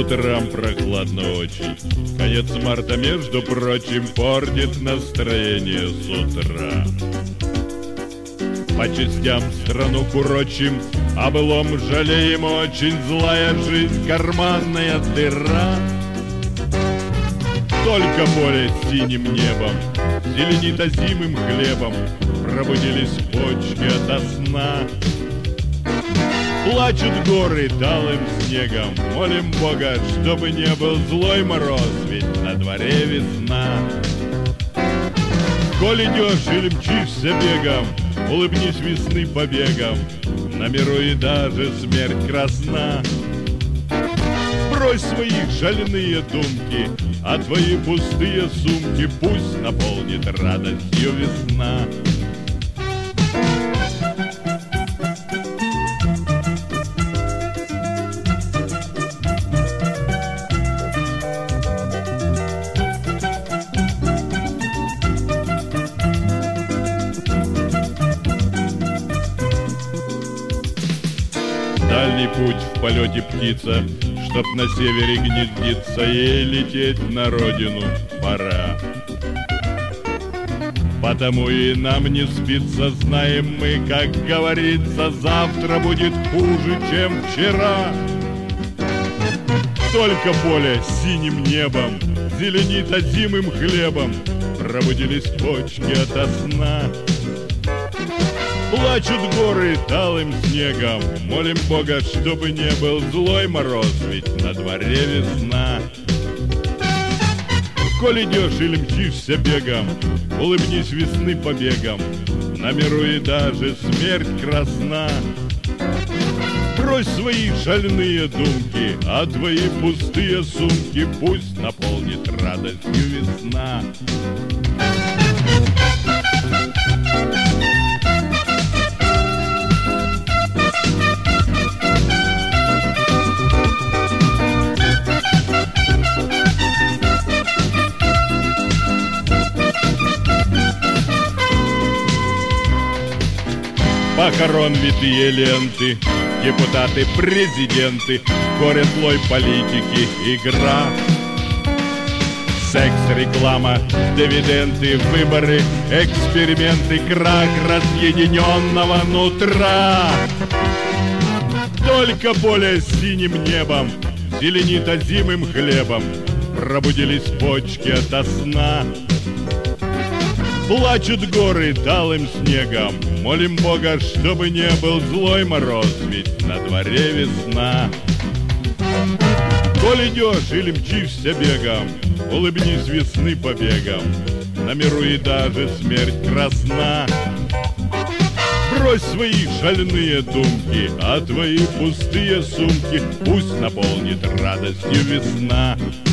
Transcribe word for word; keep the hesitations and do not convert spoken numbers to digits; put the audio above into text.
утрам прохладно очень. Конец марта, между прочим, портит настроение с утра. По частям страну курочим, о былом жалеем очень. Злая жизнь, карманная дыра. Только поле синим небом зеленит озимым хлебом. Пробудились почки ото сна. Плачут горы талым снегом. Молим Бога, чтобы не был злой мороз, ведь на дворе весна. Коль идешь или мчишься бегом, улыбнись весны побегом. На миру и даже смерть красна. Брось свои шальные думки, а твои пустые сумки пусть наполнит радостью весна. Дальний путь в полете птица, чтоб на севере гнездиться, ей лететь на родину пора. Потому и нам не спится, знаем мы, как говорится, завтра будет хуже, чем вчера. Только поле синим небом зеленит озимым хлебом. Пробудились почки ото сна. Плачут горы талым снегом. Молим Бога, чтобы не был злой мороз, ведь на дворе весна. Коль идешь или мчишься бегом, улыбнись весны побегом. На миру и даже смерть красна. Брось свои шальные думки, а твои пустые сумки пусть наполнит радостью весна. Похорон витые ленты, депутаты, президенты, горе злой политики, игра. Секс, реклама, дивиденды, выборы, эксперименты, крах разъединенного нутра. Только поле синим небом зеленит озимым хлебом. Пробудились почки ото сна. Плачут горы талым снегом. Молим Бога, чтобы не был злой мороз, ведь на дворе весна. Коль идешь или мчишься бегом, улыбнись весны побегом. На миру и даже смерть красна. Брось свои шальные думки, а твои пустые сумки пусть наполнит радостью весна.